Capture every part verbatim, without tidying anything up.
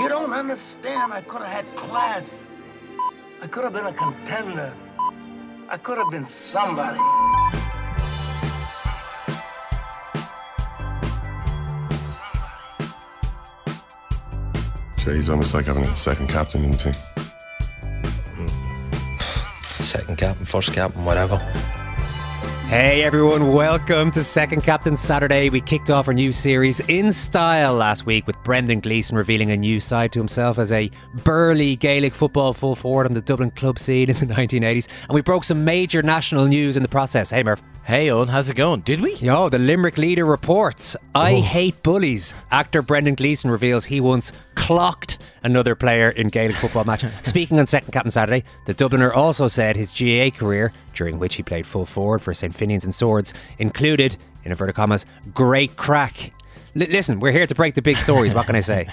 don't understand. I could have had class. I could have been a contender. I could have been somebody. So he's almost like having a second captain in the team. Second captain, first captain, whatever. Hey everyone, welcome to Second Captain Saturday. We kicked off our new series in style last week with Brendan Gleeson revealing a new side to himself as a burly Gaelic football full forward on the Dublin club scene in the nineteen eighties. And we broke some major national news in the process. Hey Murph. Hey Owen, how's it going? Did we? Yo, the Limerick Leader reports. I oh. hate bullies. Actor Brendan Gleeson reveals he once clocked another player in Gaelic football match. Speaking on Second Captain Saturday, the Dubliner also said his G A A career, during which he played full forward for Saint Finian's and Swords, included, in inverted commas, great crack. L- listen, we're here to break the big stories. What can I say?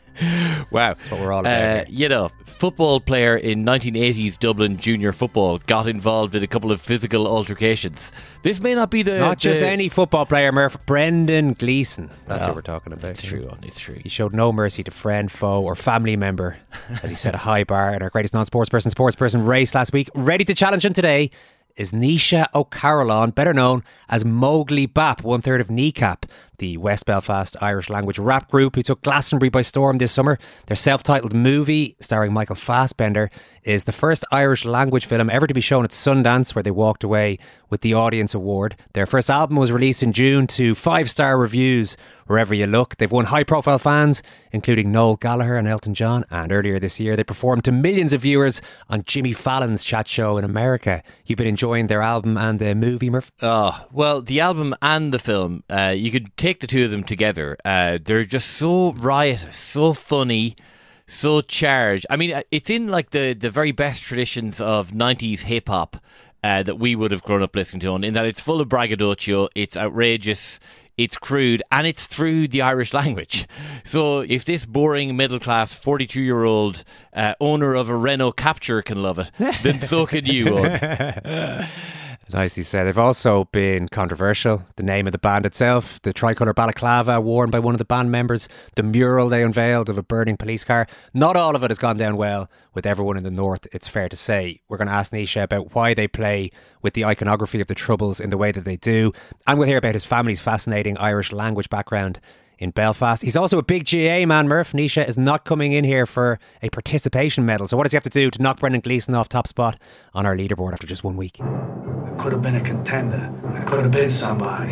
Wow. That's what we're all about. Uh, you know, football player in nineteen eighties Dublin junior football got involved in a couple of physical altercations. This may not be the... Not the just any football player, Murph. Brendan Gleeson. That's well, what we're talking about. It's true, Owen, it's true. He showed no mercy to friend, foe or family member as he set a high bar at our greatest non-sports person, sports person race last week. Ready to challenge him today is Nisha O'Carrollon, better known as Mowgli Bap, one third of Kneecap, the West Belfast Irish language rap group who took Glastonbury by storm this summer. Their self-titled movie, starring Michael Fassbender, is the first Irish language film ever to be shown at Sundance, where they walked away with the Audience Award. Their first album was released in June to five-star reviews wherever you look. They've won high-profile fans, including Noel Gallagher and Elton John. And earlier this year, they performed to millions of viewers on Jimmy Fallon's chat show in America. You've been enjoying their album and the movie, Murph? Oh, well, the album and the film, uh, you could take the two of them together. Uh, they're just so riotous, so funny, so charged. I mean, it's in like the, the very best traditions of nineties hip-hop uh, that we would have grown up listening to, in that it's full of braggadocio, it's outrageous, it's crude, and it's through the Irish language. So if this boring middle-class forty-two-year-old uh, owner of a Renault Capture can love it, then so can you, Owen. Nicely said. They've also been controversial. The name of the band itself, the tricolour balaclava worn by one of the band members, the mural they unveiled of a burning police car. Not all of it has gone down well with everyone in the north, it's fair to say. We're going to ask Nisha about why they play with the iconography of the Troubles in the way that they do. And we'll hear about his family's fascinating Irish language background in Belfast. He's also a big G A A man, Murph. Nisha is not coming in here for a participation medal. So what does he have to do to knock Brendan Gleeson off top spot on our leaderboard after just one week? I could have been a contender. I could have been somebody.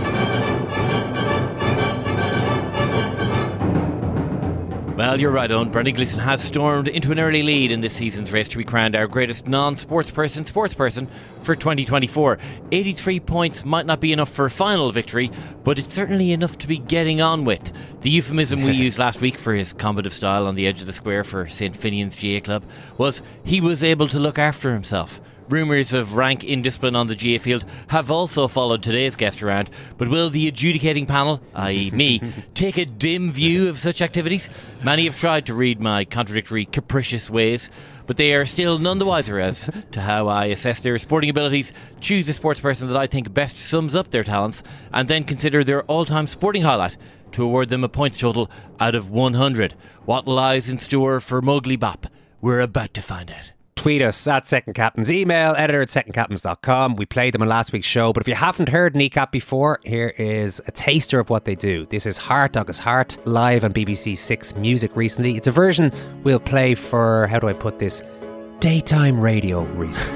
Well, you're right, Owen. Brendan Gleeson has stormed into an early lead in this season's race to be crowned our greatest non-sports person sports person for twenty twenty-four. eighty-three points might not be enough for a final victory, but it's certainly enough to be getting on with. The euphemism we used last week for his combative style on the edge of the square for Saint Finian's G A A club was he was able to look after himself. Rumours of rank indiscipline on the G A A field have also followed today's guest around, but will the adjudicating panel, that is me, take a dim view of such activities? Many have tried to read my contradictory, capricious ways, but they are still none the wiser as to how I assess their sporting abilities, choose a sports person that I think best sums up their talents, and then consider their all-time sporting highlight to award them a points total out of one hundred. What lies in store for Mowgli Bap? We're about to find out. Tweet us at Second Captains, email editor at second captains dot com. We played them in last week's show, but if you haven't heard Kneecap before, here is a taster of what they do. This is Heart Agus Heart, live on B B C Six Music recently. It's a version we'll play for, how do I put this, daytime radio reasons.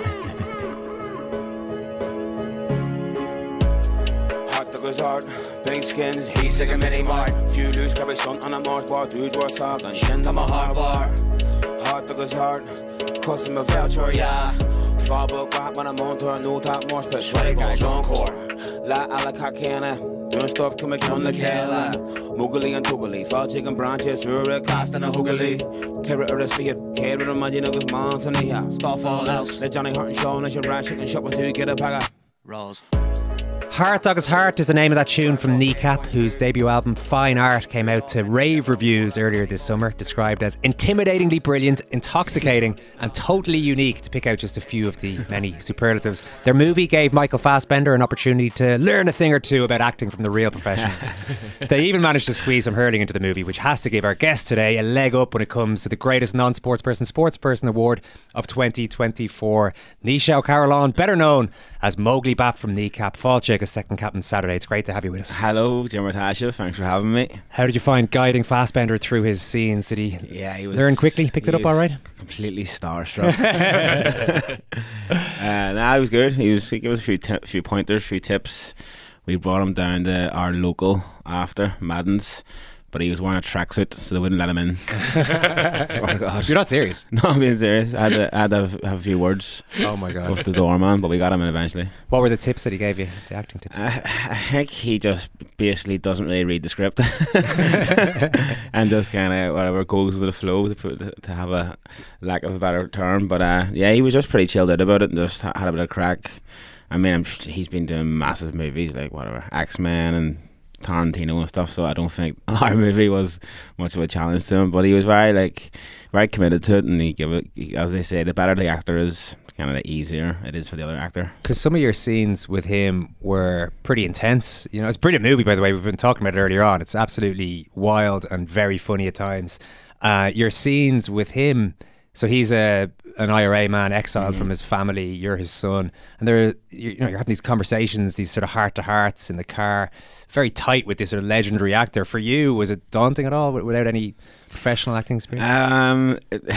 Heart Agus Heart, pink skins, he's sick of many more. Few loose carry sun on a Mars bar, dudes were soft and shin to my heart bar. Heart Agus Heart, customer voucher, yeah. Far book rap when I'm on tour, no top more special. Sweaty guys encore. La a la kakana, doing stuff come make on the kala. Mowgli and Tuguli, fall chicken branches, Ura cast and a hoogly. Terror of the speed, care of the magic of his mom, and the stuff all else. Let Johnny Hart and Sean and your rash and shop with two get a paga. Rolls. Heart Dog is Heart is the name of that tune from Kneecap, whose debut album Fine Art came out to rave reviews earlier this summer, described as intimidatingly brilliant, intoxicating and totally unique, to pick out just a few of the many superlatives. Their movie gave Michael Fassbender an opportunity to learn a thing or two about acting from the real professionals. They even managed to squeeze some hurling into the movie, which has to give our guest today a leg up when it comes to the greatest non-sports person sports person award of twenty twenty-four. Nisha O'Carolan, better known as Mowgli Bap from Kneecap, Fáilte as second captain Saturday. It's great to have you with us. Hello, Jim Ratasha. Thanks for having me. How did you find guiding Fassbender through his scenes? Did he, yeah, he was, learn quickly? Picked it up all right? Completely starstruck. uh, nah, it was good. He was. He gave us a few, t- few pointers, a few tips. We brought him down to our local after Madden's, but he was wearing a tracksuit, so they wouldn't let him in. Swear to God. You're not serious? No, I'm being serious. I had to, I had to have, have a few words. Oh my God. With the doorman, but we got him in eventually. What were the tips that he gave you? The acting tips? I, I think he just basically doesn't really read the script and just kind of whatever goes with the flow, to, put, to have a lack of a better term. But uh, yeah, he was just pretty chilled out about it and just had a bit of crack. I mean, I'm, he's been doing massive movies like whatever X-Men and Tarantino and stuff, so I don't think our movie was much of a challenge to him, but he was very like very committed to it, and he gave it, he, as they say, the better the actor is, kind of the easier it is for the other actor. Because some of your scenes with him were pretty intense. You know, it's a brilliant movie, by the way. We've been talking about it earlier on. It's absolutely wild and very funny at times. Uh, your scenes with him, so he's a an I R A man, exiled mm-hmm. from his family. You're his son, and there, you know, you're having these conversations, these sort of heart to hearts in the car, very tight with this sort of legendary actor. For you, was it daunting at all without any professional acting experience? Um,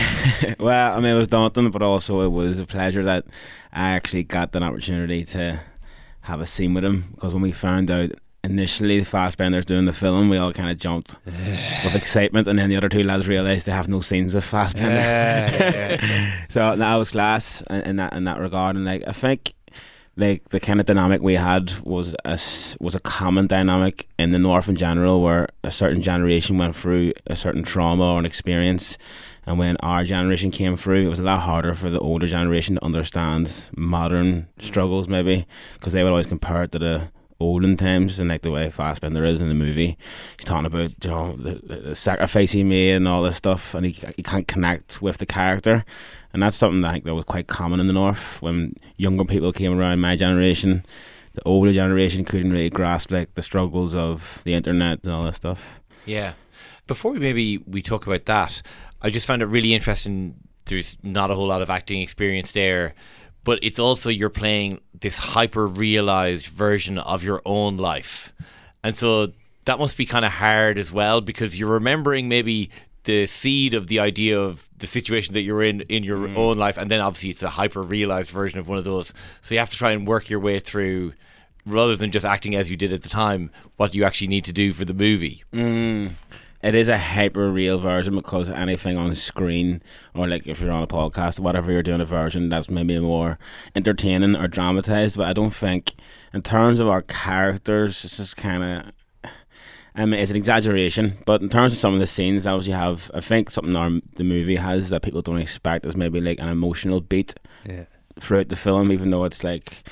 well, I mean, it was daunting, but also it was a pleasure that I actually got an opportunity to have a scene with him, because when we found out initially the Fassbender's doing the film, we all kind of jumped with excitement, and then the other two lads realised they have no scenes of Fassbender. Yeah, yeah, yeah. So that was class in, in that in that regard, and like I think like the kind of dynamic we had was a, was a common dynamic in the North in general, where a certain generation went through a certain trauma or an experience, and when our generation came through, it was a lot harder for the older generation to understand modern struggles, maybe, because they would always compare it to the olden times, and like the way Fassbender is in the movie, he's talking about, you know, the, the sacrifice he made and all this stuff, and he he can't connect with the character, and that's something that I think that was quite common in the North when younger people came around my generation. The older generation couldn't really grasp like the struggles of the internet and all that stuff. Yeah. Before we maybe we talk about that, I just found it really interesting. There's not a whole lot of acting experience there, but it's also you're playing this hyper-realised version of your own life. And so that must be kind of hard as well, because you're remembering maybe the seed of the idea of the situation that you're in in your mm. own life, and then obviously it's a hyper-realised version of one of those. So you have to try and work your way through, rather than just acting as you did at the time, what you actually need to do for the movie. Mm. It is a hyper real version, because anything on screen, or like if you're on a podcast or whatever, you're doing a version that's maybe more entertaining or dramatized. But I don't think, in terms of our characters, it's just kind of, I mean, it's an exaggeration. But in terms of some of the scenes, obviously have, I think something our, the movie has that people don't expect is maybe like an emotional beat yeah. throughout the film, even though it's like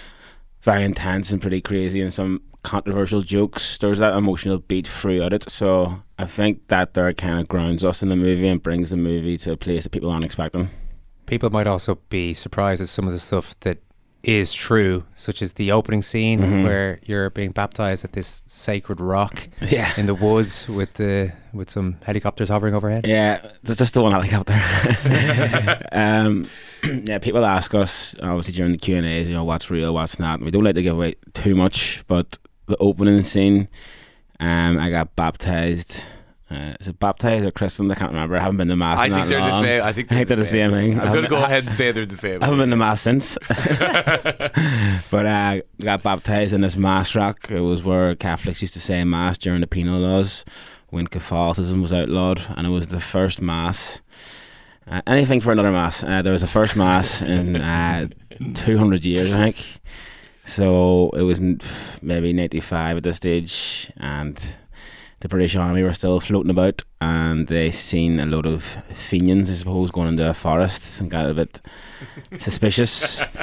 very intense and pretty crazy and some controversial jokes. There's that emotional beat throughout it, so I think that there kind of grounds us in the movie and brings the movie to a place that people aren't expecting. People might also be surprised at some of the stuff that is true, such as the opening scene mm-hmm. where you're being baptized at this sacred rock yeah. in the woods with the with some helicopters hovering overhead. Yeah, there's just the one helicopter. um, yeah, people ask us obviously during the Q and A's, you know, what's real, what's not. We don't like to give away too much, but the opening scene, um, I got baptized. Uh, is it baptized or christened? I can't remember. I haven't been to mass. I in think that they're long. the same. I think they're, I think the, they're the same, same thing. I'm going to go ahead and say they're the same. I haven't been to mass since. But I uh, got baptized in this mass rock. It was where Catholics used to say mass during the penal laws when Catholicism was outlawed, and it was the first mass. Uh, anything for another mass. Uh, there was a first mass in uh, two hundred years, I think. So it was maybe ninety-five at this stage, and the British Army were still floating about, and they seen a load of Fenians, I suppose, going into a forest and got a bit suspicious.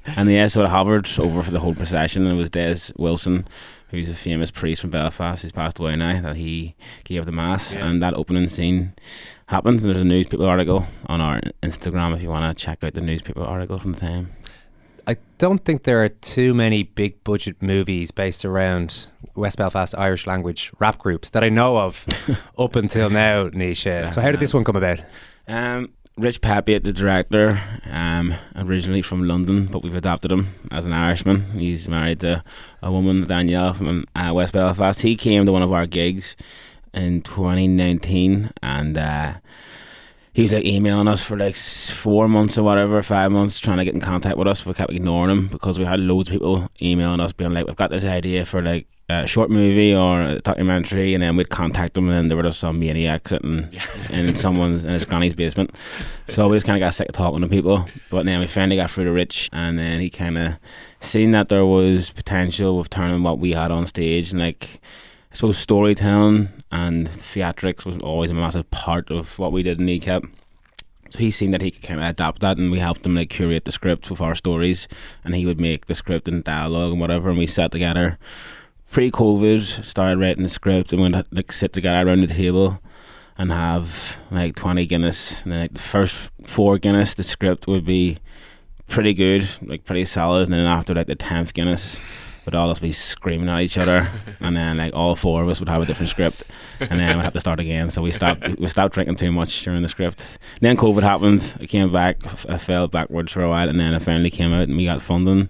And yeah, so it hovered over for the whole procession, and it was Des Wilson, who's a famous priest from Belfast, who's passed away now, that he gave the mass. Yeah. And that opening scene happened. There's a newspaper article on our Instagram if you want to check out the newspaper article from the time. I don't think there are too many big budget movies based around West Belfast Irish language rap groups that I know of up until now, Nisha. So how did this one come about? Um, Rich Pepe, the director, um, originally from London, but we've adopted him as an Irishman. He's married to a woman, Danielle, from uh, West Belfast. He came to one of our gigs in twenty nineteen, and uh, he was like emailing us for like four months or whatever, five months, trying to get in contact with us. We kept ignoring him because we had loads of people emailing us being like, we've got this idea for like a short movie or a documentary, and then we'd contact them, and then there were just some maniac sitting in someone's in his granny's basement. So we just kind of got sick of talking to people. But then we finally got through to Rich, and then he kind of seen that there was potential with turning what we had on stage, and like I suppose storytelling and theatrics was always a massive part of what we did in E C A P. So he seen that he could kind of adapt that, and we helped him like curate the script with our stories, and he would make the script and dialogue and whatever, and we sat together pre-COVID, started writing the script, and we'd like sit together around the table and have like twenty Guinness, and then like the first four Guinness, the script would be pretty good, like pretty solid, and then after like the tenth Guinness, would all us be screaming at each other, and then like all four of us would have a different script, and then we'd have to start again. So we stopped we stopped drinking too much during the script. And then COVID happened. I came back, I fell backwards for a while, and then I finally came out, and we got funding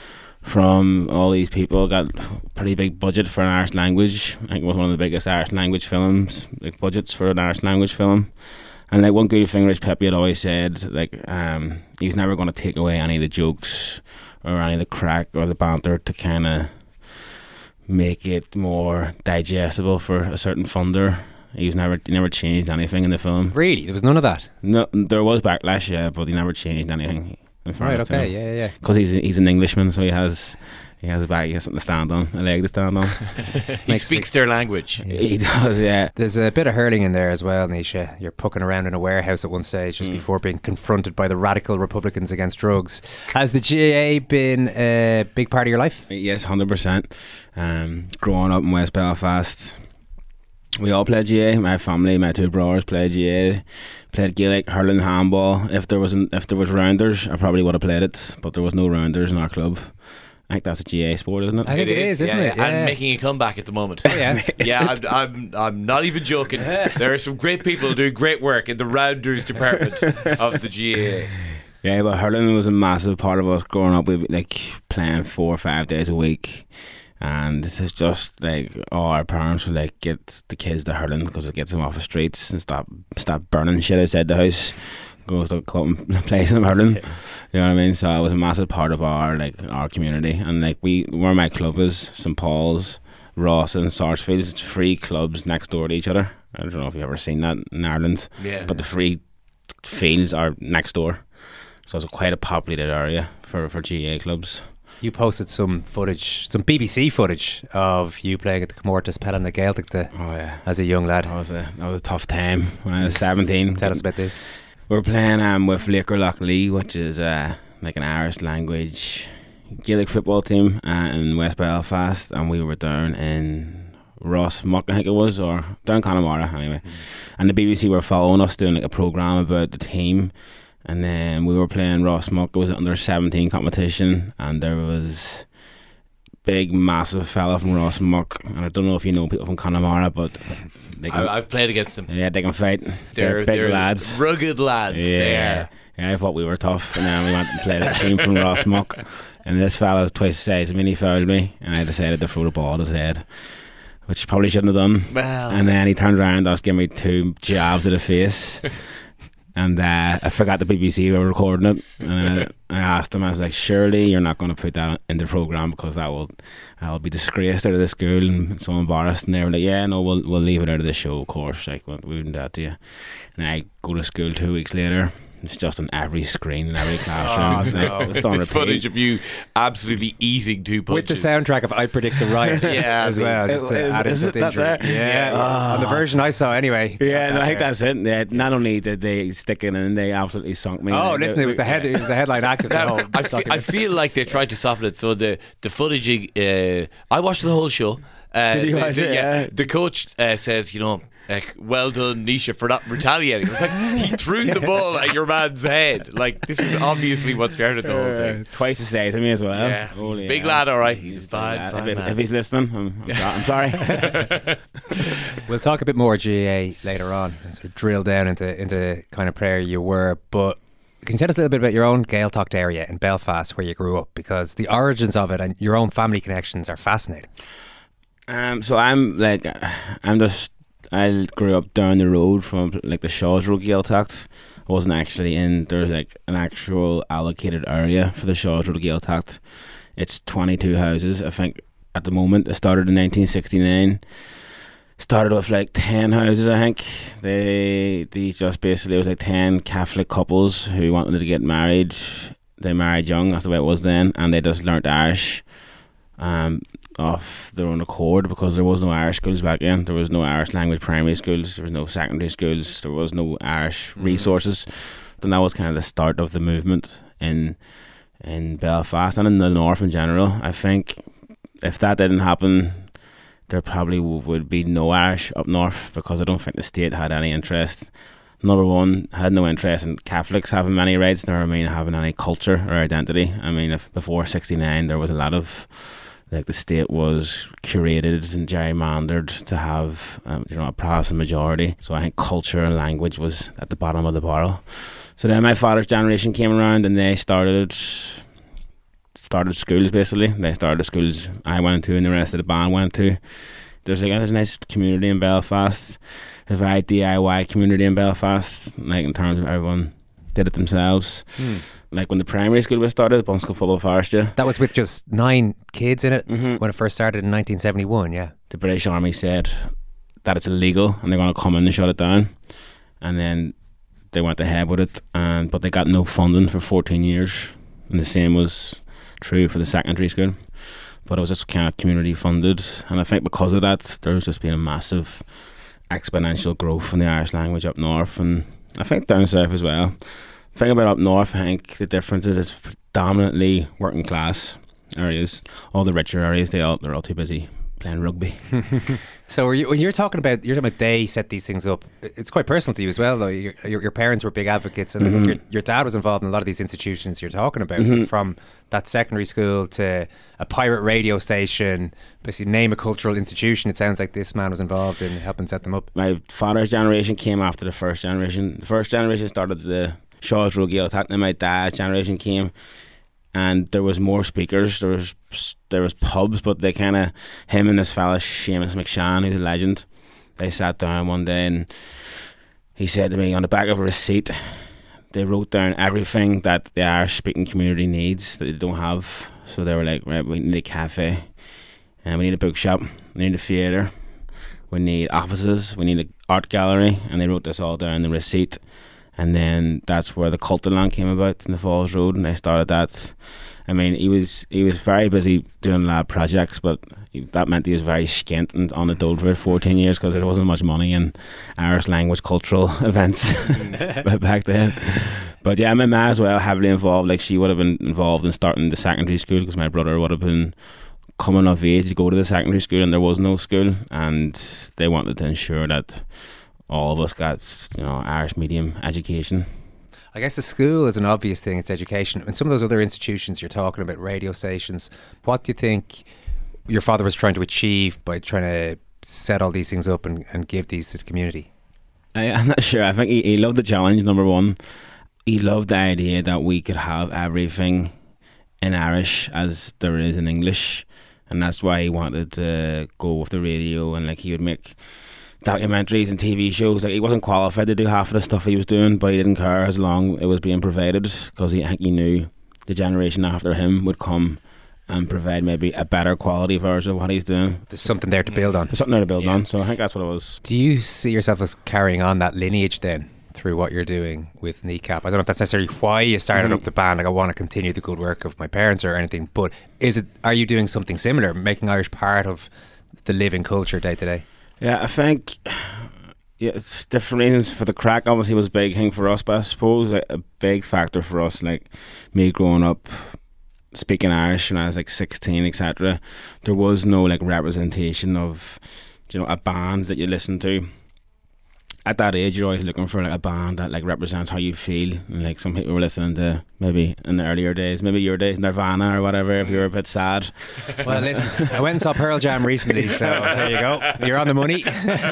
from all these people. Got pretty big budget for an Irish language. I think it was one of the biggest Irish language films, like budgets for an Irish language film. And like one good thing Rich Pepe had always said, like um, he was never going to take away any of the jokes or any of the crack or the banter to kind of make it more digestible for a certain funder. He was never he never changed anything in the film. Really? There was none of that? No, there was backlash, yeah, but he never changed anything. Right, okay, yeah, yeah, yeah. Because he's he's an Englishman, so he has he has a back, he has something to stand on, a leg to stand on. He speaks their language. He does, yeah. There's a bit of hurling in there as well, Nisha. You're poking around in a warehouse at one stage just mm. before being confronted by the radical Republicans against drugs. Has the G A A been a big part of your life? Yes, one hundred percent. Um, growing up in West Belfast, we all played G A A. My family, my two brothers played G A A. Played Gaelic, hurling, handball. If there wasn't, if there was rounders, I probably would have played it. But there was no rounders in our club. I think that's a G A A sport, isn't it? I think it, it is, isn't yeah, it? Yeah. And making a comeback at the moment. Oh, yeah, yeah. I'm, I'm, I'm not even joking. There are some great people doing great work in the rounders department of the G A A. Yeah, but hurling was a massive part of us growing up. We'd be like playing four or five days a week. And it's just like, oh, our parents would like get the kids to hurling because it gets them off the streets and stop stop burning shit outside the house. Go to go and play some hurling. You know what I mean? So it was a massive part of our like our community. And like we, where my club is, Saint Paul's, Ross, and Sarsfields, it's three clubs next door to each other. I don't know if you've ever seen that in Ireland. Yeah. But the three fields are next door, so it's a quite a populated area for for G A A clubs. You posted some footage, some B B C footage of you playing at the Comórtas Pelham na Gaeltachta oh, yeah. as a young lad. That was a that was a tough time when I was seventeen. Tell us about this. We were playing um, with Laker Loughley, which is uh, like an Irish language Gaelic football team uh, in West Belfast, and we were down in Rossmuck, I think it was, or down Connemara anyway. Mm. And the B B C were following us, doing like a programme about the team. And then we were playing Rossmuck. It was an under seventeen competition, and there was big, massive fella from Rossmuck. And I don't know if you know people from Connemara, but they can, I, I've played against them. Yeah, they can fight. They're, they're big they're lads, rugged lads. Yeah, there. yeah. I thought we were tough, and then we went and played a team from Rossmuck. And this fella was twice the size of me, and he fouled me, and I decided to throw the ball at his head, which probably shouldn't have done. Well, and then he turned around, and gave me two jabs to the face. And uh, I forgot the B B C were recording it, and I, I asked him, I was like, surely you're not going to put that in the programme because that will I'll be disgraced out of the school and so embarrassed. And they were like, yeah, no, we'll we'll leave it out of the show, of course, like we wouldn't do that to you. And I go to school two weeks later, It's just on every screen in every classroom. Oh, no. Like, it's on There's repeat. footage of you absolutely eating two punches. With the soundtrack of I Predict a Riot Yeah, as well, just to Is- add is insult it that injury. there? Yeah, Yeah. on the version I saw anyway. it's Yeah, got no, that I think there. that's it. Yeah, not only did they stick it in, they absolutely sunk me. Oh, Like, listen, it was the head. It was the headline act of the whole. I, fe- I feel like they tried to soften it. So the the footage, uh, I watched the whole show. Uh, Did you the, watch the, it? Yeah. The coach uh, says, you know, like, well done, Nisha, for not retaliating. It's like he threw the ball at your man's head. Like, this is obviously what started the whole thing. Uh, twice the size of me as well. Yeah, he's Holy a big hell. lad, all right. He's, He's a fine, big lad. fine if, man. if he's listening, I'm, I'm, sorry. I'm sorry. We'll talk a bit more G A A later on and sort of drill down into into kind of player you were. But can you tell us a little bit about your own Gaeltacht area in Belfast where you grew up? Because the origins of it and your own family connections are fascinating. Um, so I'm like, I'm just, I grew up down the road from like the Shaw's Road Gaeltacht. I wasn't actually in, there's like an actual allocated area for the Shaw's Road Gaeltacht. It's twenty-two houses, I think, at the moment. It started in nineteen sixty-nine. Started with like ten houses, I think. They, these just basically, it was like ten Catholic couples who wanted to get married. They married young, that's the way it was then, and they just learnt Irish. Um, off their own accord, because there was no Irish schools back then. There was no Irish language primary schools, there was no secondary schools, there was no Irish resources. And that was kind of the start of the movement in in Belfast and in the north in general. I think if that didn't happen, there probably w- would be no Irish up north, because I don't think the state had any interest. Number one, had no interest in Catholics having many rights, nor I mean having any culture or identity. I mean, if before sixty-nine there was a lot of, like, the state was curated and gerrymandered to have, um, you know, a Protestant majority. So I think culture and language was at the bottom of the barrel. So then my father's generation came around and they started started schools, basically. They started the schools I went to and the rest of the band went to. There's like there's a nice community in Belfast. There's a very D I Y community in Belfast, like in terms of everyone did it themselves. Hmm. Like when the primary school was started, Bunscough Football Forestry, That was with just nine kids in it Mhm. when it first started in nineteen seventy-one, yeah. the British Army said that it's illegal and they're going to come in and shut it down. And then they went ahead with it, and but they got no funding for fourteen years. And the same was true for the secondary school. But it was just kind of community funded. And I think because of that, there's just been a massive exponential growth in the Irish language up north, and I think down south as well. The thing about up north, I think the difference is it's predominantly working class areas. All the richer areas, they all they're all too busy playing rugby. So are you, when you're talking about you're talking about they set these things up, it's quite personal to you as well, though. Your, your, your parents were big advocates, and I think your, your dad was involved in a lot of these institutions you're talking about, from that secondary school to a pirate radio station, basically name a cultural institution. It sounds like this man was involved in helping set them up. My father's generation came after the first generation. The first generation started the Shaw's Road Gaeltacht, and my dad's generation came, and there was more speakers. There was there was pubs, but they kind of, him and this fella Seamus McShann, who's a legend, they sat down one day and he said to me, on the back of a receipt, they wrote down everything that the Irish speaking community needs that they don't have. So they were like, right, we need a cafe, and we need a bookshop, we need a theatre, we need offices, we need an art gallery, and they wrote this all down in the receipt. And then that's where the Cultaland came about in the Falls Road, and they started that. I mean, he was he was very busy doing lab projects, but he, that meant he was very skint and unadult for fourteen years, because there wasn't much money in Irish language cultural events back then. But yeah, my ma as well, heavily involved. Like, she would have been involved in starting the secondary school, because my brother would have been coming of age to go to the secondary school, and there was no school, and they wanted to ensure that all of us got, you know, Irish medium education. I guess the school is an obvious thing, it's education. And some of those other institutions you're talking about, radio stations, what do you think your father was trying to achieve by trying to set all these things up and, and give these to the community? I, I'm not sure. I think he, he loved the challenge, number one. He loved the idea that we could have everything in Irish as there is in English. And that's why he wanted to go with the radio, and like he would make documentaries and T V shows. Like, he wasn't qualified to do half of the stuff he was doing, but he didn't care as long it was being provided, because he, I think he knew the generation after him would come and provide maybe a better quality version of what he's doing. There's something there to build on. There's something there to build Yeah. on, so I think that's what it was. Do you see yourself as carrying on that lineage then through what you're doing with Kneecap. I don't know if that's necessarily why you started Mm-hmm. up the band, like I want to continue the good work of my parents or anything, but is it, are you doing something similar, making Irish part of the living culture day to day? Yeah, I think yeah, it's different reasons for the crack. Obviously, was a big thing for us, but I suppose like, a big factor for us, like me growing up speaking Irish when I was like sixteen, et cetera. There was no like representation of, you know, a band that you listen to. At that age, you're always looking for like a band that like represents how you feel. And, like some people were listening to maybe in the earlier days, maybe your days, Nirvana or whatever. If you were a bit sad. Well, listen, I went and saw Pearl Jam recently, so there you go. You're on the money.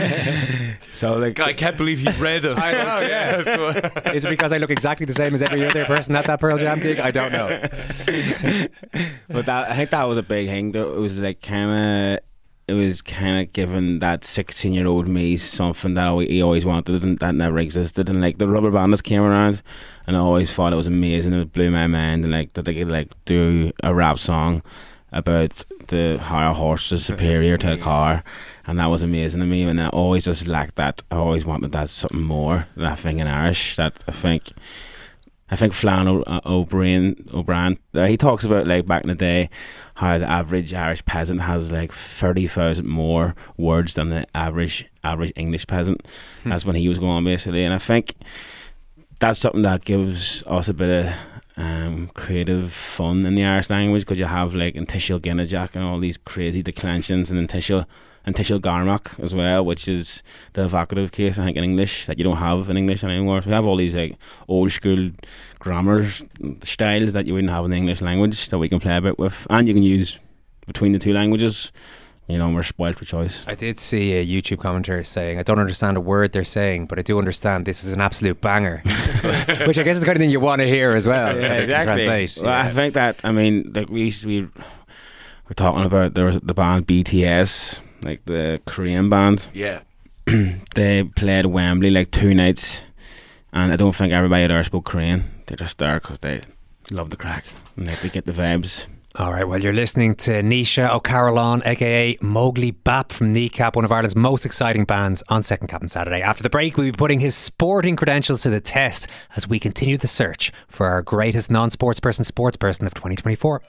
So like, I can't believe you read us. I know, yeah. Is it because I look exactly the same as every other person at that Pearl Jam gig? I don't know. But that, I think that was a big thing. Though. It was like kind of. It was kind of giving that sixteen-year-old me something that he always wanted and that never existed. And like the Rubber Bandits came around, and I always thought it was amazing. It blew my mind, and like that they could like do a rap song about the how a horse is superior to a car, and that was amazing to me. And I always just lacked that. I always wanted that something more. That thing in Irish that I think. I think Flann o- uh, O'Brien, O'Brien, uh, he talks about like back in the day how the average Irish peasant has like thirty thousand more words than the average average English peasant. Hmm. That's when he was going on basically, and I think that's something that gives us a bit of um, creative fun in the Irish language, because you have like Intishil Ginnajack and all these crazy declensions, and Intishil and Tishil Garmak as well, which is the evocative case I think in English that you don't have in English anymore. So we have all these like old school grammar styles that you wouldn't have in the English language that we can play about with, and you can use between the two languages. You know, we're spoiled for choice. I did see a YouTube commentator saying, I don't understand a word they're saying, but I do understand this is an absolute banger. Which I guess is the kind of thing you want to hear as well. Yeah, exactly. Translate. Well, Yeah. I think that, I mean, like we used to be, we're talking about, there was the band B T S, like the Korean band. Yeah. They played Wembley like two nights, and I don't think everybody there spoke Korean. They're just there because they love the crack and like, they get the vibes. All right, well, you're listening to Nisha O'Carrollon, aka Mowgli Bap from Kneecap, one of Ireland's most exciting bands, on Second Cap on Saturday. After the break, we'll be putting his sporting credentials to the test as we continue the search for our greatest non-sports person, sports person of twenty twenty-four.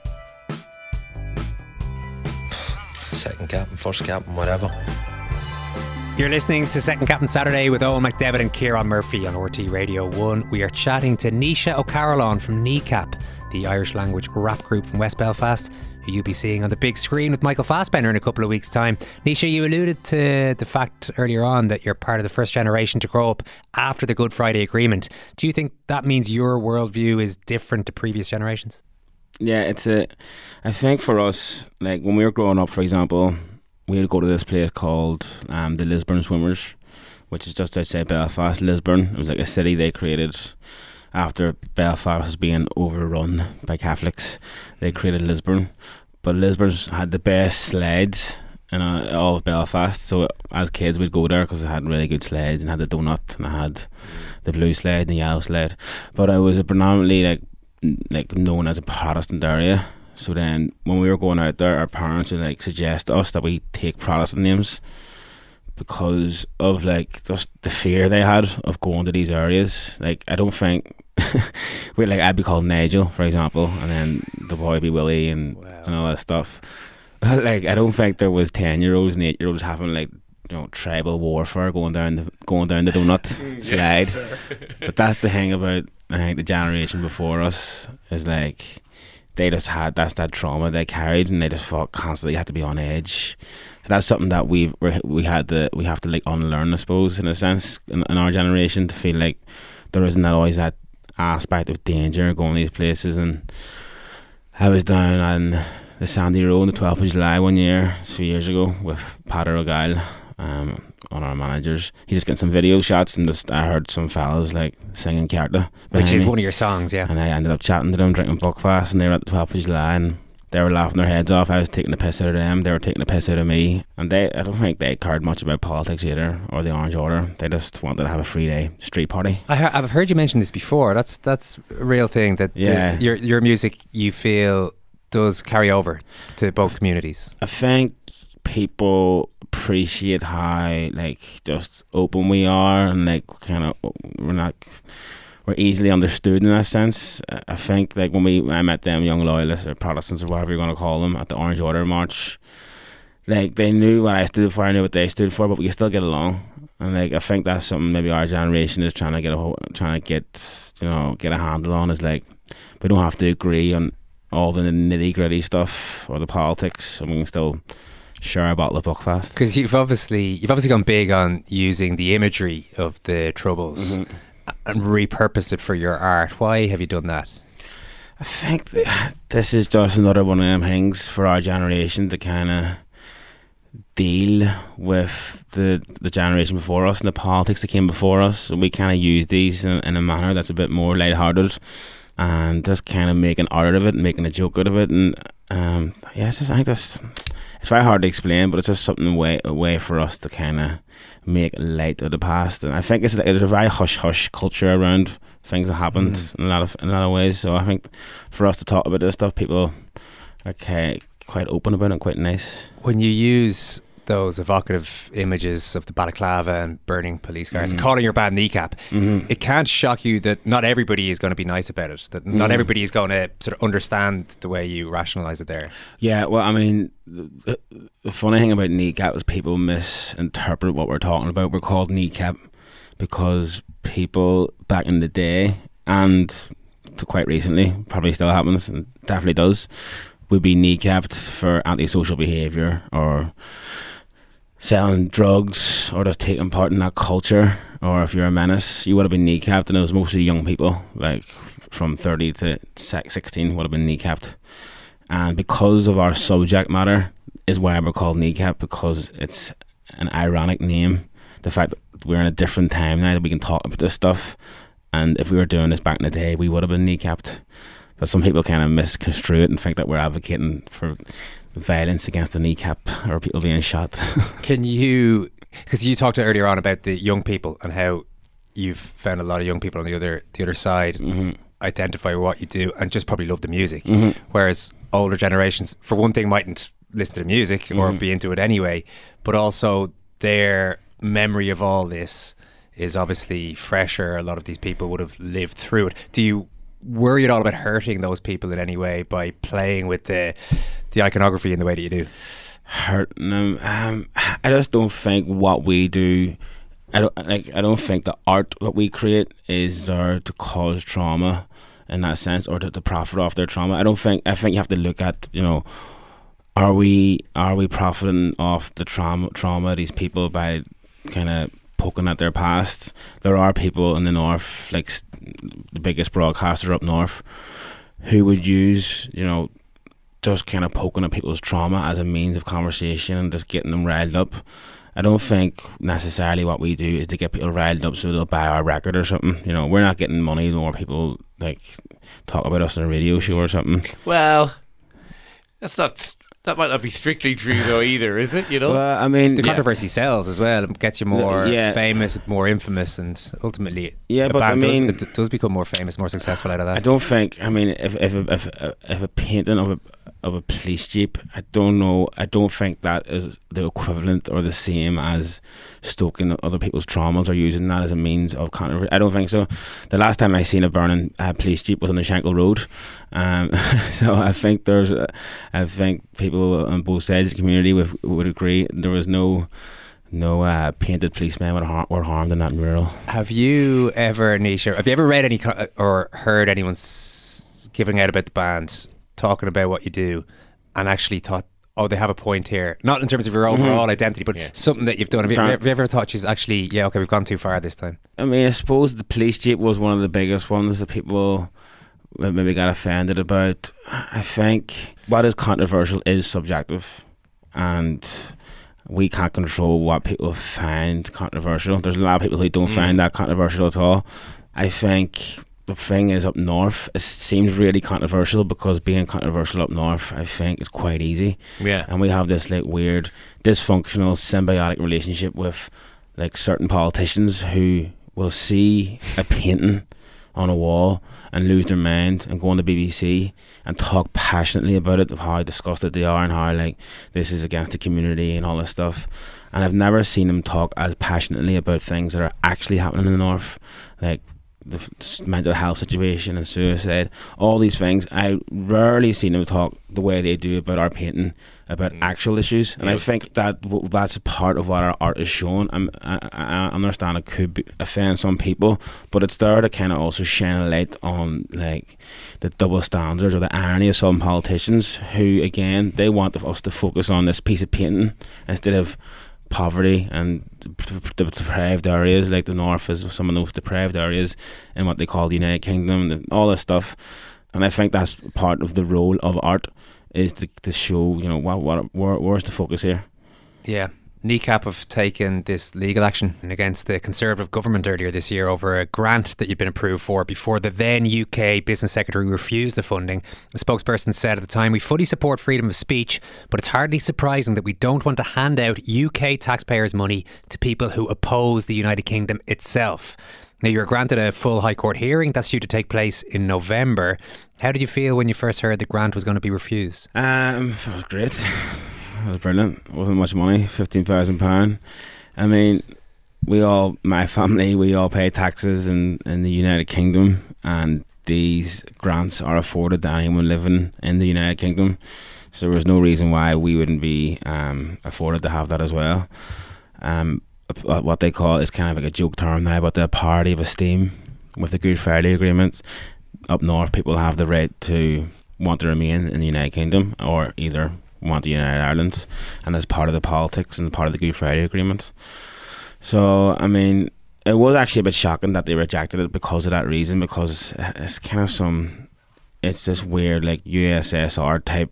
Second cap and first cap and whatever. You're listening to Second Cap on Saturday with Owen McDevitt and Kieran Murphy on R T Radio one. We are chatting to Nisha O'Carrollon from Kneecap, the Irish language rap group from West Belfast, who you'll be seeing on the big screen with Michael Fassbender in a couple of weeks' time. Nisha, you alluded to the fact earlier on that you're part of the first generation to grow up after the Good Friday Agreement. Do you think that means your worldview is different to previous generations? Yeah, it's a. I think for us, like when we were growing up, for example, we would go to this place called um, the Lisburn Swimmers, which is just outside Belfast. Lisburn, it was like a city they created after Belfast was being overrun by Catholics. They created Lisburn, but Lisburn's had the best slides in uh, all of Belfast. So as kids, we'd go there because it had really good slides and had the donut and it had the blue slide and the yellow slide. But I was a predominantly like. like known as a Protestant area. So then when we were going out there, our parents would like suggest to us that we take Protestant names because of like just the fear they had of going to these areas. Like I don't think we like I'd be called Nigel, for example, and then the boy would be Willie and, wow. and all that stuff. Like I don't think there was ten year olds and eight year olds having like you know tribal warfare going down the going down the donut slide. But that's the thing about I think the generation before us is like they just had that's that trauma they carried and they just felt constantly had to be on edge. So that's something that we we had to we have to like unlearn, I suppose, in a sense, in, in our generation, to feel like there isn't always that aspect of danger going to these places. And I was down on the Sandy Road on the twelfth of July one year, a few years ago, with Pater O'Gyle. Um, on our managers, he just getting some video shots, and just I heard some fellas like singing Carta, which is me. one of your songs, yeah. And I ended up chatting to them, drinking Buckfast, and they were at the twelfth of July, and they were laughing their heads off. I was taking the piss out of them, they were taking the piss out of me, and they I don't think they cared much about politics either, or the Orange Order. They just wanted to have a free day street party. I he- I've heard you mention this before. That's that's a real thing. That yeah. the, your your music, you feel, does carry over to both communities. I think people appreciate how like just open we are, and like kind of we're not we're easily understood in that sense. I think like when we when I met them young loyalists or Protestants or whatever you're going to call them at the Orange Order March, like they knew what I stood for, I knew what they stood for, but we could still get along. And like I think that's something maybe our generation is trying to get a whole, trying to get you know get a handle on, is like we don't have to agree on all the nitty gritty stuff or the politics, and we can still share a bottle of Buckfast. Because you've obviously you've obviously gone big on using the imagery of the Troubles mm-hmm. and repurpose it for your art. Why have you done that? I think that this is just another one of them things for our generation to kind of deal with the the generation before us and the politics that came before us. So we kind of use these in, in a manner that's a bit more lighthearted, and just kind of making art of it and making a joke out of it. And um, yeah, it's just, I think that's it's very hard to explain, but it's just something a way a way for us to kind of make light of the past. And I think it's it's a very hush hush culture around things that happened mm. in a lot of in a lot of ways. So I think for us to talk about this stuff, people are okay, quite open about it, and quite nice. When you use those evocative images of the balaclava and burning police cars, mm-hmm. calling your band Kneecap, mm-hmm. it can't shock you that not everybody is going to be nice about it, that not mm. everybody is going to sort of understand the way you rationalise it there. Yeah, well, I mean, the, the funny thing about Kneecap is people misinterpret what we're talking about. We're called Kneecap because people back in the day, and to quite recently, probably still happens, and definitely does, would be kneecapped for antisocial behaviour or selling drugs or just taking part in that culture. Or if you're a menace, you would have been kneecapped, and it was mostly young people, like from thirty to sixteen would have been kneecapped. And because of our subject matter is why we're called Kneecap, because it's an ironic name. The fact that we're in a different time now that we can talk about this stuff, and if we were doing this back in the day, we would have been kneecapped. But some people kind of misconstrue it and think that we're advocating for violence against the kneecap or people being shot. Can you, because you talked earlier on about the young people and how you've found a lot of young people on the other the other side mm-hmm. identify with what you do and just probably love the music, mm-hmm. whereas older generations, for one thing, mightn't listen to the music or mm-hmm. be into it anyway, but also their memory of all this is obviously fresher. A lot of these people would have lived through it. Do you worry at all about hurting those people in any way by playing with the the iconography in the way that you do? Hurting them? Um, I just don't think what we do. I don't like. I don't think the art that we create is there to cause trauma in that sense, or to, to profit off their trauma. I don't think. I think you have to look at, you know, are we are we profiting off the trauma trauma of these people by kind of poking at their past? There are people in the north, like the biggest broadcaster up north, who would use, you know, just kind of poking at people's trauma as a means of conversation and just getting them riled up. I don't think necessarily what we do is to get people riled up so they'll buy our record or something. You know, we're not getting money the more people like talk about us on a radio show or something. Well, that's not. That might not be strictly true though either, is it? You know, well, I mean, the yeah. controversy sells as well. It gets you more yeah. famous, more infamous, and ultimately, yeah, a but band I mean, does, it does become more famous, more successful out of that. I don't think. I mean, if if if if, if a painting of a of a police jeep, I don't know. I don't think that is the equivalent or the same as stoking other people's traumas or using that as a means of controversy. I don't think so. The last time I seen a burning uh, police jeep was on the Shankill Road. Um, so I think there's, uh, I think people on both sides of the community would would agree there was no. No uh, painted policemen were, har- were harmed in that mural. Have you ever, Nisha, have you ever read any co- or heard anyone s- giving out about the band, talking about what you do, and actually thought, oh, they have a point here? Not in terms of your overall mm-hmm. identity, but yeah. something that you've done. Have you, have you ever thought she's actually, yeah, okay, we've gone too far this time? I mean, I suppose the police jeep was one of the biggest ones that people maybe got offended about. I think what is controversial is subjective, and we can't control what people find controversial. There's a lot of people who don't mm. find that controversial at all. I think the thing is, up north, it seems really controversial because being controversial up north, I think, is quite easy. Yeah. And we have this like weird dysfunctional symbiotic relationship with like certain politicians who will see a painting on a wall and lose their mind and go on the B B C and talk passionately about it, of how disgusted they are and how like this is against the community and all this stuff. And I've never seen them talk as passionately about things that are actually happening in the North, like the f- mental health situation and suicide, all these things. I rarely seen them talk the way they do about our painting, about mm. actual issues. And yeah. I think that w- that's a part of what our art is showing. I'm, I, I understand it could be, offend some people, but it's there to kind of also shine a light on like the double standards or the irony of some politicians who, again, they want us to focus on this piece of painting instead of poverty and the deprived areas. Like the North is some of the most deprived areas in what they call the United Kingdom and all this stuff. And I think that's part of the role of art, is to, to show, you know, what what where, where's the focus here. Yeah. N I C A P have taken this legal action against the Conservative government earlier this year over a grant that you'd been approved for before the then U K Business Secretary refused the funding. The spokesperson said at the time, "We fully support freedom of speech, but it's hardly surprising that we don't want to hand out U K taxpayers' money to people who oppose the United Kingdom itself." Now, you were granted a full High Court hearing that's due to take place in November. How did you feel when you first heard the grant was going to be refused? Um, it was great. It was brilliant. It wasn't much money, fifteen thousand pounds. I mean, we all, my family, we all pay taxes in, in the United Kingdom, and these grants are afforded to anyone living in the United Kingdom. So there was no reason why we wouldn't be um, afforded to have that as well. Um, what they call is kind of like a joke term now, but the party of esteem with the Good Friday Agreement. Up north, people have the right to want to remain in the United Kingdom or either want the United Ireland, and as part of the politics and part of the Good Friday Agreement. So, I mean, it was actually a bit shocking that they rejected it because of that reason, because it's kind of some, it's this weird like U S S R type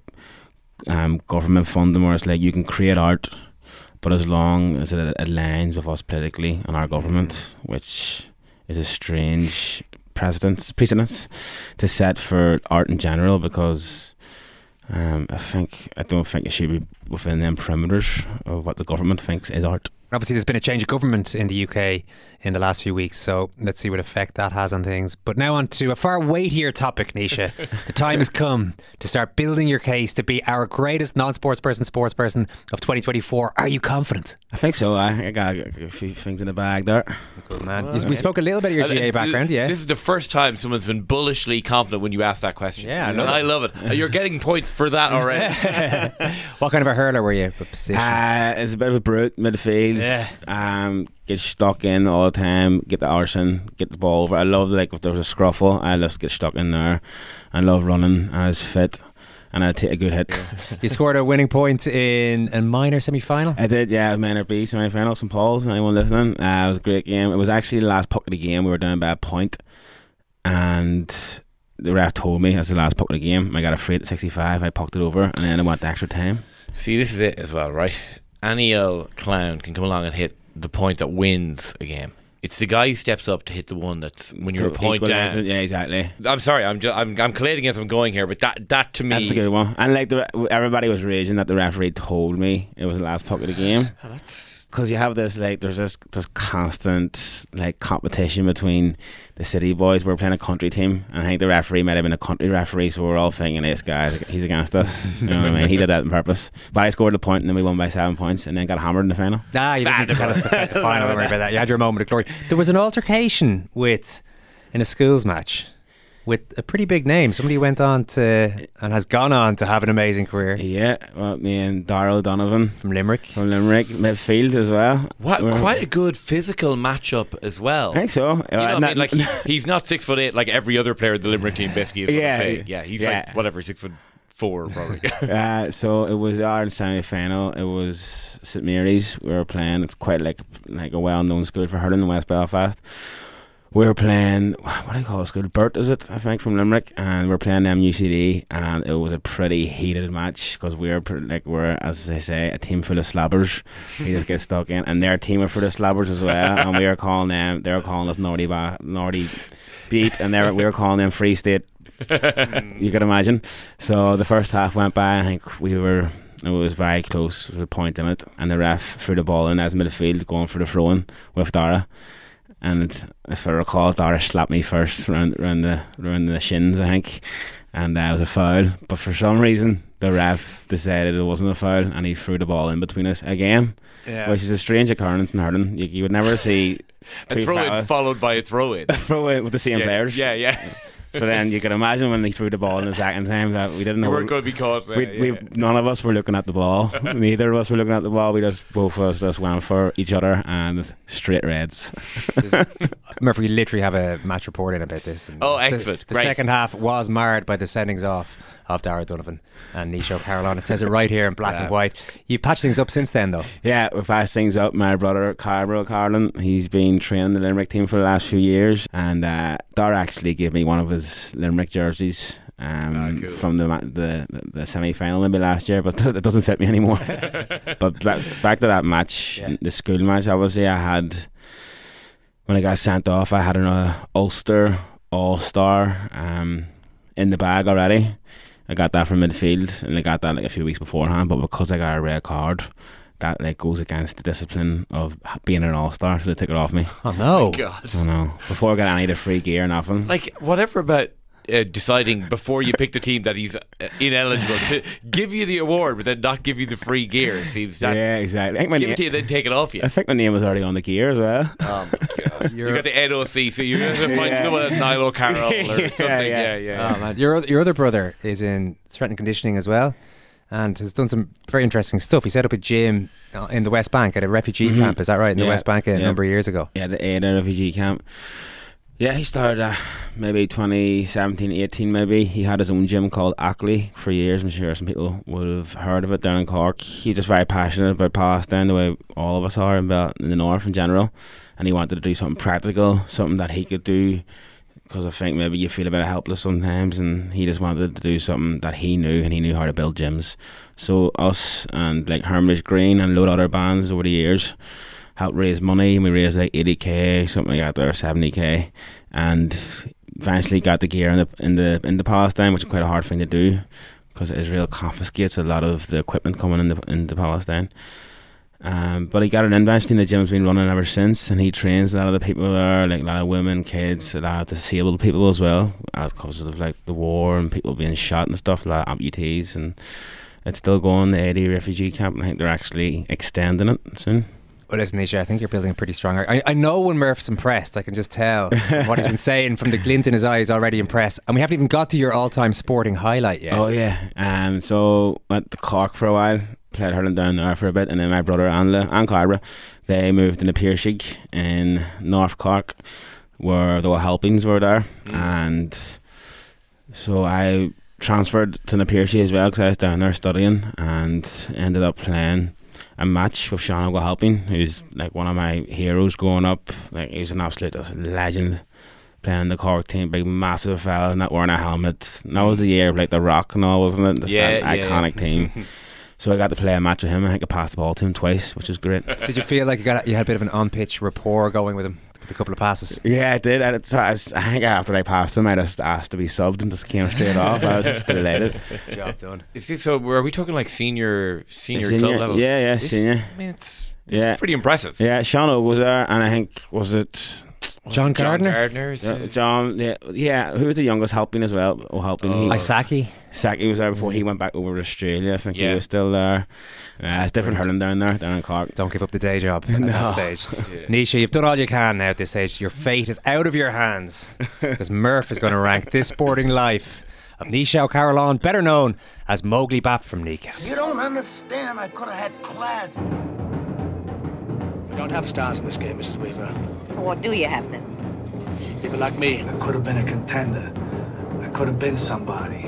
um, government funding where it's like you can create art, but as long as it aligns with us politically and our government, which is a strange precedence, precedence to set for art in general, because Um, I think I don't think it should be within them perimeters of what the government thinks is art. Obviously, there's been a change of government in the U K in the last few weeks, so let's see what effect that has on things. But now on to a far weightier topic, Nisha. The time has come to start building your case to be our greatest non-sports person, sports person of twenty twenty-four. Are you confident? I think so. I, I got a few things in the bag there. Good man. Well, we spoke a little bit of your G A background, yeah. This is the first time someone's been bullishly confident when you ask that question. Yeah, I know. And I love it. You're getting points for that already. What kind of a hurler were you? What position? Uh, it's a bit of a brute midfield. Yeah. Um, get stuck in all the time, get the arson, get the ball over. I love, like, if there was a scruffle, I just get stuck in there. I love running. I was fit, and I take a good hit. You scored a winning point in a minor semi-final? I did, yeah, minor B semi-final, Saint Paul's. Anyone listening? Uh, it was a great game. It was actually the last puck of the game. We were down by a point, and the ref told me that's the last puck of the game. I got a free at sixty-five. I pucked it over, and then I went to extra time. See, this is it as well, right? Any old clown can come along and hit the point that wins a game. It's the guy who steps up to hit the one that's when you're a point down. It, yeah, exactly. I'm sorry, I'm just, I'm I'm collating as I'm going here, but that that to me, that's the good one. And like the, everybody was raging that the referee told me it was the last puck of the game. Oh, that's because you have this like there's this this constant like competition between the city boys. We're playing a country team, and I think the referee might have been a country referee, so we're all thinking this guy, he's against us. You know what I mean? He did that on purpose. But I scored a point, and then we won by seven points, and then got hammered in the final. Nah, you didn't tell us the, the final. Don't worry about that. You had your moment of glory. There was an altercation with in a schools match with a pretty big name. Somebody went on to and has gone on to have an amazing career. Yeah, well, me and Darrell Donovan from Limerick, from Limerick midfield as well. What, quite a good physical matchup as well. I think so. You know what I mean? Like he, he's not six foot eight like every other player in the Limerick team. Basically, is yeah, what I'm saying. yeah, he's yeah. like whatever six foot four probably. uh, so it was our semi final. It was St Mary's. We were playing. It's quite like like a well known school for hurling in West Belfast. We were playing, what do you call it, school? Burt, is it? I think, from Limerick. And we were playing them U C D, and it was a pretty heated match because we were, like, we're, as they say, a team full of slabbers. You just get stuck in. And their team were full of slabbers as well. And we were calling them, they were calling us Naughty, ba- naughty Beat, and they were, we were calling them Free State. You can imagine. So the first half went by, I think we were, it was very close with a point in it. And the ref threw the ball in as midfield, going for the throw-in with Dara. and if I recall, Dara slapped me first around, around the around the shins, I think, and that uh, was a foul. But for some reason, the ref decided it wasn't a foul, and he threw the ball in between us again, Yeah. which is a strange occurrence in hurling. You, you would never see A two throw in fellas followed by a throw in. throw in with the same yeah, players. yeah, yeah. So then you can imagine when they threw the ball in the second time that we didn't know. You weren't going to be caught. We, uh, we, yeah. none of us were looking at the ball. Neither of us were looking at the ball. We just both of us just went for each other and straight reds. Murphy, we literally have a match report in about this. And Oh, the- excellent. The, Great. second half was marred by the sendings off of Dara Donovan and Nisha O'Carolan. It says it right here in black Yeah. and white. You've patched things up since then, though. Yeah, we passed things up. My brother, Kyra O'Carlin, he's been training the Limerick team for the last few years, and uh, Dara actually gave me one of his Limerick jerseys um, Ah, cool. from the, ma- the the semi-final maybe last year, but it doesn't fit me anymore. But back, back to that match, Yeah. the school match, obviously I had, when I got sent off, I had an uh, Ulster All-Star um, in the bag already. I got that from midfield, and I got that like a few weeks beforehand, but because I got a red card, that like goes against the discipline of being an all-star, so they took it off me. Oh, no. God. I know. Before I got any of the free gear, nothing. Like, whatever about uh, deciding before you pick the team that he's uh, ineligible to give you the award, but then not give you the free gear seems that. Yeah, exactly. I think my Give na- it to you, then take it off you. I think my name was already on the gear as well. Oh my God! you You're- got the N O C, so you're going to find Yeah. someone at Niall O'Carroll or Yeah, something. yeah. Yeah, yeah. Oh, man. Your, oth- your other brother is in strength and conditioning as well, and has done some very interesting stuff. He set up a gym uh, in the West Bank at a refugee Mhm. camp, is that right? In the Yeah, West Bank a yeah. number of years ago. Yeah, the Ada refugee camp. Yeah, he started uh, maybe twenty seventeen, eighteen maybe. He had his own gym called Ackley for years. I'm sure some people would have heard of it down in Cork. He's just very passionate about Palestine, the way all of us are about in the north in general. And he wanted to do something practical, something that he could do, because I think maybe you feel a bit helpless sometimes, and he just wanted to do something that he knew, and he knew how to build gyms. So us and like Hermitage Green and a load of other bands over the years helped raise money, and we raised like eighty k, something like that, or seventy k, and eventually got the gear in the in the in the Palestine, which is quite a hard thing to do because Israel confiscates a lot of the equipment coming into into Palestine. Um, but he got it in eventually, and the gym's been running ever since, and he trains a lot of the people there, like a lot of women, kids, a lot of disabled people as well, because of like the war and people being shot and stuff, a lot of amputees, and it's still going, the eighty refugee camp, and I think they're actually extending it soon. Well, listen, Nisha, I think you're building a pretty strong. I, I know when Murph's impressed, I can just tell from what he's been saying from the glint in his eye. He's already impressed, and we haven't even got to your all-time sporting highlight yet. Oh yeah, um, so went to Cork for a while, played hurling down there for a bit, and then my brother Anla and Kyra, they moved into Piersig in North Cork, where the Helpings were there, mm. and so I transferred to the Piersig as well because I was down there studying, and ended up playing a match with Sean O'Helping, who's like one of my heroes growing up. Like, he was an absolute legend playing in the Cork team, big massive fella, not wearing a helmet. And that was the year of like The Rock and all, wasn't it? Just Yeah, that yeah, iconic yeah. team. So I got to play a match with him. I think I passed the ball to him twice, which was great. Did you feel like you got you had a bit of an on-pitch rapport going with him with a couple of passes? Yeah, I did. I, so I, was, I think after I passed him, I just asked to be subbed and just came straight off. I was just delighted. Job done. Is this, so are we talking like senior senior, Senior, club level? yeah, yeah, This- senior. I mean, it's, it's Yeah. pretty impressive. Yeah, Sean O was there, and I think, was it... Was John it John Gardner? Gardner is Yeah, it- John, yeah, yeah, who was the youngest helping as well? Oh, helping. Oh. He, Isaki. Saki was there before he went back over to Australia. I think Yeah. he was still there. Uh, it's different hurling down there, down in Cork. Don't give up the day job at No. that stage. Yeah. Nisha, you've done all you can now at this stage. Your fate is out of your hands because Murph is going to rank this sporting life of Nisha O'Carolan, better known as Mowgli Bap from Kneecap. You don't understand. I could have had class. We don't have stars in this game, Missus Weaver. What do you have then? People like me. I could have been a contender. I could have been somebody.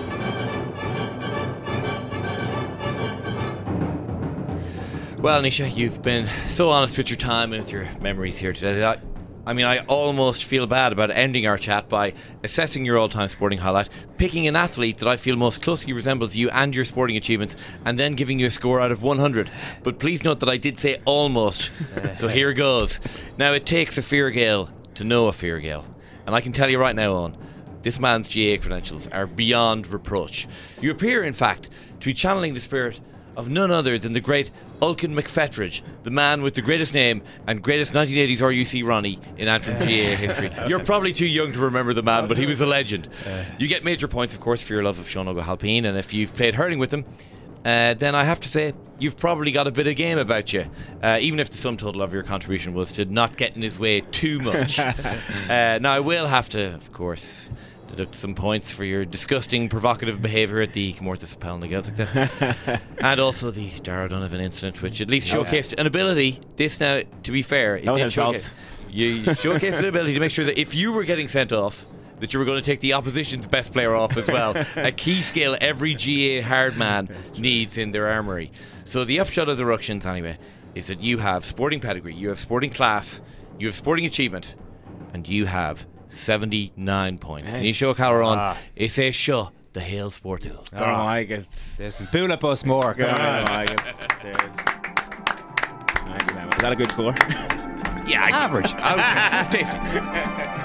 Well, Nisha, you've been so honest with your time and with your memories here today. I, I mean, I almost feel bad about ending our chat by assessing your all-time sporting highlight, picking an athlete that I feel most closely resembles you and your sporting achievements, and then giving you a score out of one hundred. But please note that I did say almost. So here goes. Now, it takes a Fine Gael to know a Fine Gael. And I can tell you right now, Owen, this man's G A A credentials are beyond reproach. You appear, in fact, to be channeling the spirit of none other than the great Ulcan McFetridge, the man with the greatest name and greatest nineteen eighties R U C Ronnie in Antrim G A A history. You're probably too young to remember the man, but he was a legend. You get major points, of course, for your love of Sean O'Halpine, and if you've played hurling with him, uh, then I have to say you've probably got a bit of game about you, uh, even if the sum total of your contribution was to not get in his way too much. uh, now, I will have to, of course, deduct some points for your disgusting, provocative behaviour at the Comórtas Pell na Gaeltachta, and also the Darragh Donovan incident, which at least showcased an ability. This now, to be fair, it No did showcase, you showcased an ability to make sure that if you were getting sent off, that you were going to take the opposition's best player off as well. A key skill every G A A hard man needs in their armoury. So the upshot of the ructions, anyway, is that you have sporting pedigree, you have sporting class, you have sporting achievement, and you have seventy-nine points. Yes. Nisha O'Callaghan Ah. is a show the Hale Sportul. I don't like it. Listen, build up us more. Come I on. don't like it. There's... Thank you very much. Is that a good score? Yeah, I Average. I would say tasty.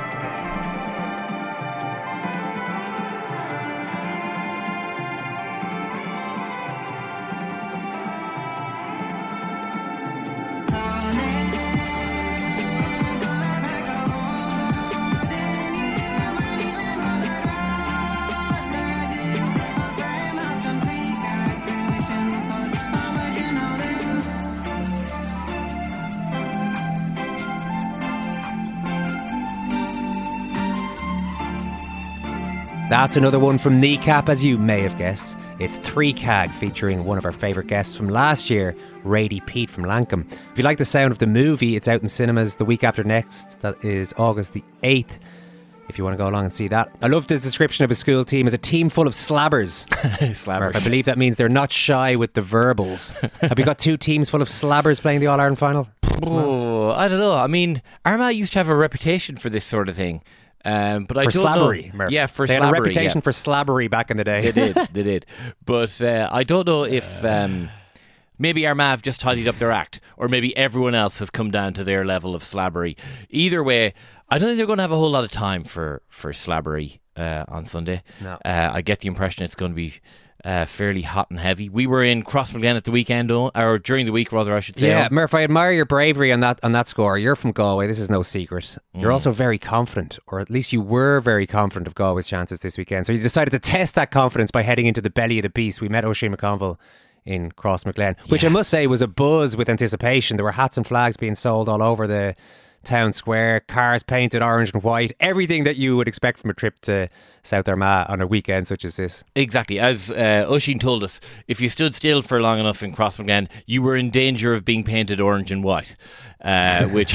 That's another one from Kneecap, as you may have guessed. It's Three Cag, featuring one of our favourite guests from last year, Rady Pete from Lankham. If you like the sound of the movie, it's out in cinemas the week after next. That is August the eighth, if you want to go along and see that. I loved his description of his school team as a team full of slabbers. Slabbers. Murph, I believe that means they're not shy with the verbals. Have you got two teams full of slabbers playing the All-Ireland final? Oh, I don't know. I mean, Armagh used to have a reputation for this sort of thing. Um, but I For don't slabbery, know. Murph. Yeah, for they slabbery. had a reputation yeah. for slabbery back in the day. They did, they did. But uh, I don't know if um, maybe Armagh have just tidied up their act, or maybe everyone else has come down to their level of slabbery. Either way, I don't think they're going to have a whole lot of time for for slabbery uh, on Sunday. No. Uh, I get the impression it's going to be uh, fairly hot and heavy. We were in Crossmaglen at the weekend, or during the week, rather, I should say. Yeah, Murph, I admire your bravery on that on that score. You're from Galway, this is no secret. You're Mm. also very confident, or at least you were very confident of Galway's chances this weekend. So you decided to test that confidence by heading into the belly of the beast. We met Oisin McConville in Crossmaglen, which Yeah. I must say was a buzz with anticipation. There were hats and flags being sold all over the town square, cars painted orange and white, everything that you would expect from a trip to South Armagh on a weekend such as this. Exactly. As uh, Oisin told us, if you stood still for long enough in Crossmaglen, you were in danger of being painted orange and white. Uh, which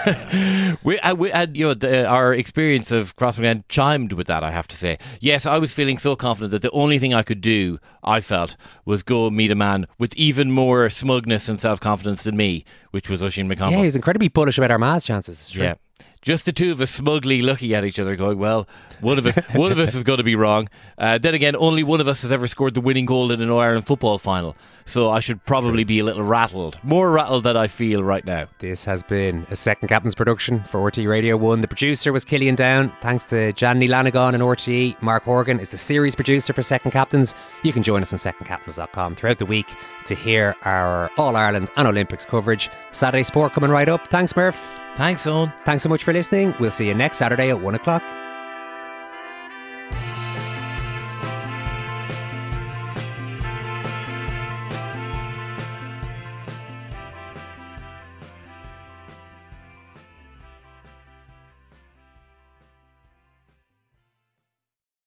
we, uh, we had, you know, the, our experience of Crossmaglen chimed with that, I have to say. Yes, I was feeling so confident that the only thing I could do, I felt, was go meet a man with even more smugness and self-confidence than me, which was Oisin McConville. Yeah, he was incredibly bullish about Armagh's chances. It's true. Yeah. Just the two of us smugly looking at each other going, well, one of us one of us is going to be wrong. Uh, then again, only one of us has ever scored the winning goal in an All-Ireland football final. So I should probably be a little rattled. More rattled than I feel right now. This has been a Second Captain's production for R T Radio one. The producer was Killian Down. Thanks to Janny Lanagan and R T E. Mark Horgan is the series producer for Second Captains. You can join us on second captains dot com throughout the week to hear our All-Ireland and Olympics coverage. Saturday Sport coming right up. Thanks, Murph. Thanks, Owen. Thanks so much for listening. We'll see you next Saturday at one o'clock.